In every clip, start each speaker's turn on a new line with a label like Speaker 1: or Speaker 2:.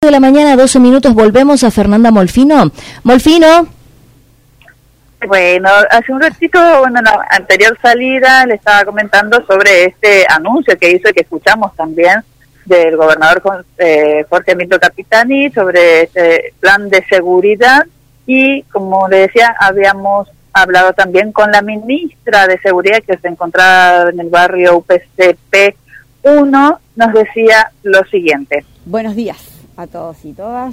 Speaker 1: de la mañana, 12 minutos, volvemos a Fernanda Molfino. Molfino.
Speaker 2: Bueno, hace un ratito, en la anterior salida, le estaba comentando sobre este anuncio que hizo y que escuchamos también del gobernador Jorge Milton Capitani sobre este plan de seguridad, y como le decía, habíamos hablado también con la ministra de Seguridad que se encontraba en el barrio UPCP 1, nos decía lo siguiente.
Speaker 3: Buenos días a todos y todas.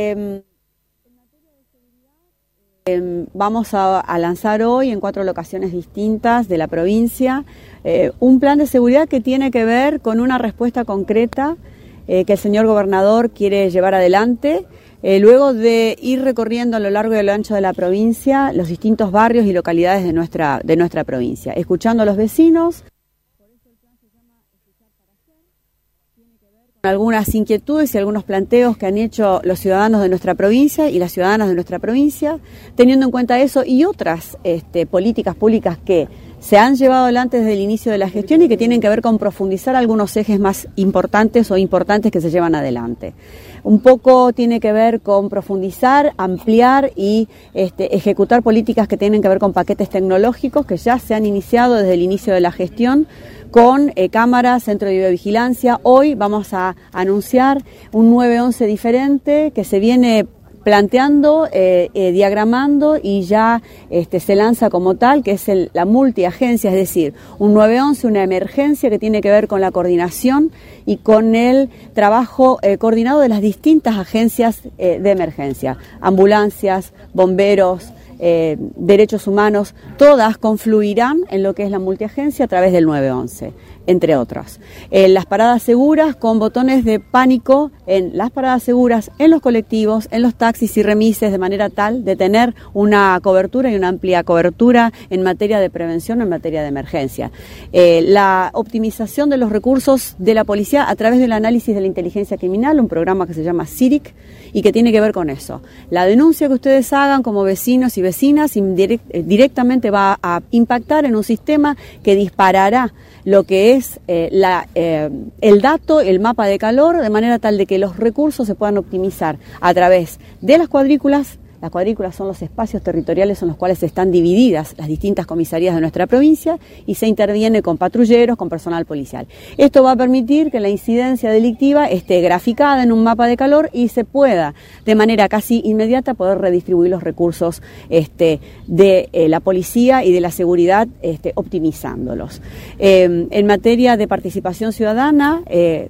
Speaker 3: Vamos a lanzar hoy en 4 locaciones distintas de la provincia un plan de seguridad que tiene que ver con una respuesta concreta que el señor gobernador quiere llevar adelante luego de ir recorriendo a lo largo y a lo ancho de la provincia los distintos barrios y localidades de nuestra provincia, escuchando a los vecinos. Algunas inquietudes y algunos planteos que han hecho los ciudadanos de nuestra provincia y las ciudadanas de nuestra provincia, teniendo en cuenta eso y otras políticas públicas que se han llevado adelante desde el inicio de la gestión y que tienen que ver con profundizar algunos ejes más importantes o importantes que se llevan adelante. Un poco tiene que ver con profundizar, ampliar y ejecutar políticas que tienen que ver con paquetes tecnológicos que ya se han iniciado desde el inicio de la gestión, con cámaras, centro de videovigilancia. Hoy vamos a anunciar un 911 diferente que se viene planteando, diagramando y ya se lanza como tal, que es la multiagencia, es decir, un 911, una emergencia que tiene que ver con la coordinación y con el trabajo coordinado de las distintas agencias de emergencia, ambulancias, bomberos, derechos humanos, todas confluirán en lo que es la multiagencia a través del 911, entre otras. Las paradas seguras con botones de pánico en las paradas seguras, en los colectivos, en los taxis y remises, de manera tal de tener una cobertura y una amplia cobertura en materia de prevención, en materia de emergencia. La optimización de los recursos de la policía a través del análisis de la inteligencia criminal, un programa que se llama CIRIC y que tiene que ver con eso. La denuncia que ustedes hagan como vecinos y vecinas directamente va a impactar en un sistema que disparará lo que es el dato, el mapa de calor, de manera tal de que los recursos se puedan optimizar a través de las cuadrículas. Las cuadrículas son los espacios territoriales en los cuales están divididas las distintas comisarías de nuestra provincia y se interviene con patrulleros, con personal policial. Esto va a permitir que la incidencia delictiva esté graficada en un mapa de calor y se pueda, de manera casi inmediata, poder redistribuir los recursos de la policía y de la seguridad, optimizándolos. En materia de participación ciudadana,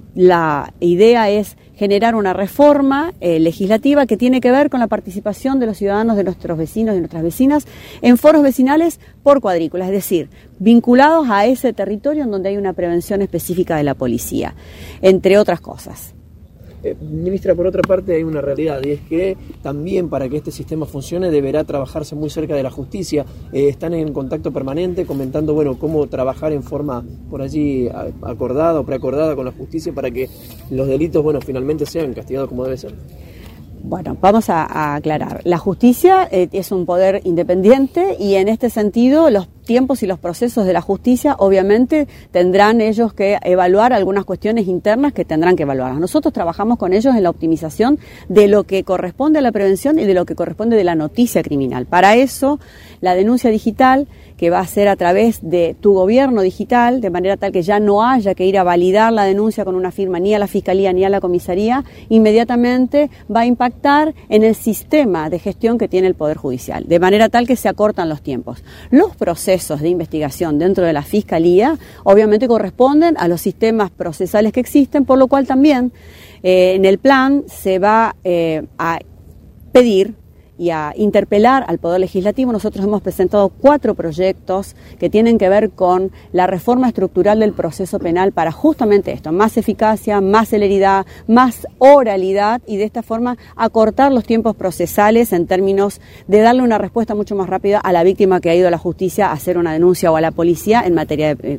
Speaker 3: la idea es generar una reforma legislativa que tiene que ver con la participación de los ciudadanos, de nuestros vecinos y nuestras vecinas en foros vecinales por cuadrículas, es decir, vinculados a ese territorio en donde hay una prevención específica de la policía, entre otras cosas.
Speaker 4: Ministra, por otra parte hay una realidad, y es que también para que este sistema funcione deberá trabajarse muy cerca de la justicia. Están en contacto permanente comentando cómo trabajar en forma por allí acordada o preacordada con la justicia para que los delitos finalmente sean castigados como debe ser.
Speaker 3: Bueno, vamos a aclarar. La justicia es un poder independiente y en este sentido los tiempos y los procesos de la justicia obviamente tendrán ellos que evaluar algunas cuestiones internas que tendrán que evaluar. Nosotros trabajamos con ellos en la optimización de lo que corresponde a la prevención y de lo que corresponde de la noticia criminal. Para eso, la denuncia digital, que va a ser a través de tu gobierno digital, de manera tal que ya no haya que ir a validar la denuncia con una firma ni a la Fiscalía ni a la Comisaría, inmediatamente va a impactar en el sistema de gestión que tiene el Poder Judicial, de manera tal que se acortan los tiempos. Los procesos de investigación dentro de la Fiscalía obviamente corresponden a los sistemas procesales que existen, por lo cual también en el plan se va a pedir y a interpelar al Poder Legislativo. Nosotros hemos presentado 4 proyectos que tienen que ver con la reforma estructural del proceso penal para justamente esto, más eficacia, más celeridad, más oralidad y de esta forma acortar los tiempos procesales en términos de darle una respuesta mucho más rápida a la víctima que ha ido a la justicia a hacer una denuncia o a la policía en materia de,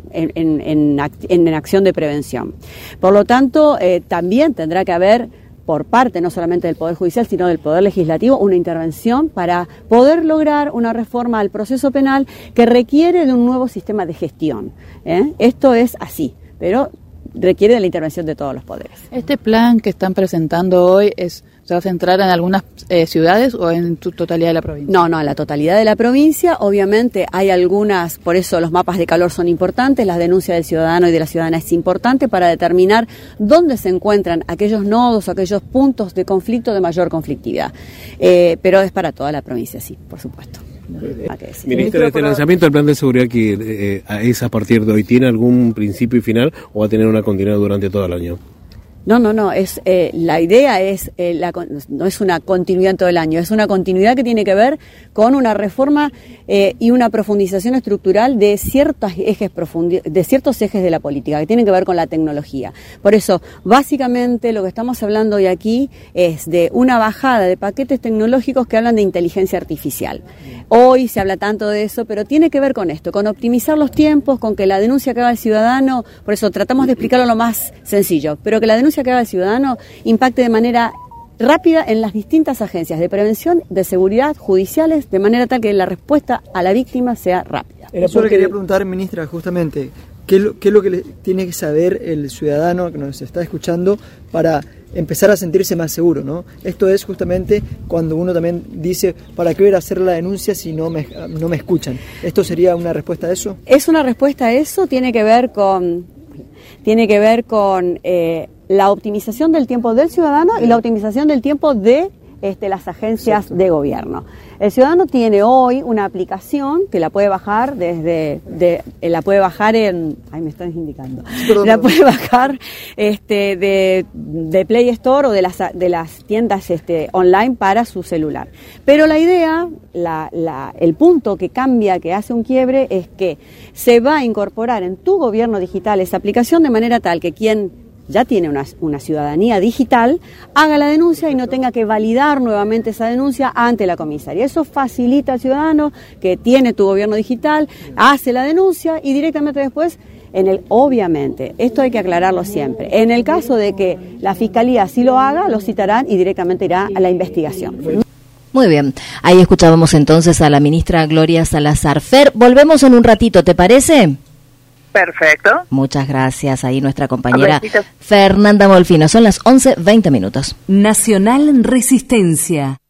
Speaker 3: en acción de prevención. Por lo tanto, también tendrá que haber por parte no solamente del Poder Judicial, sino del Poder Legislativo, una intervención para poder lograr una reforma al proceso penal que requiere de un nuevo sistema de gestión. Esto es así, pero requiere de la intervención de todos los poderes.
Speaker 5: ¿Este plan que están presentando hoy se va a centrar en algunas ciudades o en tu totalidad de la provincia?
Speaker 3: No, en la totalidad de la provincia. Obviamente hay algunas, por eso los mapas de calor son importantes, la denuncia del ciudadano y de la ciudadana es importante para determinar dónde se encuentran aquellos nodos, aquellos puntos de conflicto de mayor conflictividad. Pero es para toda la provincia, sí, por supuesto.
Speaker 6: Ministra, este lanzamiento del plan de seguridad que es a partir de hoy, ¿tiene algún principio y final o va a tener una continuidad durante todo el año?
Speaker 3: No, es la idea no es una continuidad en todo el año, es una continuidad que tiene que ver con una reforma y una profundización estructural de ciertos ejes de la política, que tienen que ver con la tecnología. Por eso, básicamente, lo que estamos hablando hoy aquí es de una bajada de paquetes tecnológicos que hablan de inteligencia artificial. Hoy se habla tanto de eso, pero tiene que ver con esto, con optimizar los tiempos, con que la denuncia que haga el ciudadano, por eso tratamos de explicarlo lo más sencillo, pero que la denuncia que haga el ciudadano impacte de manera rápida en las distintas agencias de prevención, de seguridad, judiciales, de manera tal que la respuesta a la víctima sea rápida.
Speaker 7: Yo le quería preguntar, ministra, justamente, ¿qué es lo que tiene que saber el ciudadano que nos está escuchando para empezar a sentirse más seguro, ¿no? Esto es justamente cuando uno también dice, ¿para qué voy a hacer la denuncia si no me escuchan? ¿Esto sería una respuesta a eso?
Speaker 3: Es una respuesta a eso, tiene que ver con la optimización del tiempo del ciudadano y la optimización del tiempo de las agencias de gobierno. El ciudadano tiene hoy una aplicación que la puede bajar la puede bajar de Play Store o de las tiendas online para su celular. Pero la idea, el punto que cambia, que hace un quiebre, es que se va a incorporar en tu gobierno digital esa aplicación de manera tal que quien ya tiene una ciudadanía digital, haga la denuncia y no tenga que validar nuevamente esa denuncia ante la comisaría. Eso facilita al ciudadano que tiene tu gobierno digital, hace la denuncia y directamente después, obviamente, esto hay que aclararlo siempre, en el caso de que la Fiscalía sí lo haga, lo citarán y directamente irá a la investigación.
Speaker 1: Muy bien, ahí escuchábamos entonces a la ministra Gloria Salazar. Fer, volvemos en un ratito, ¿te parece?
Speaker 2: Perfecto.
Speaker 1: Muchas gracias. Ahí nuestra compañera Fernanda Molfino. Son las 11:20. Nacional Resistencia.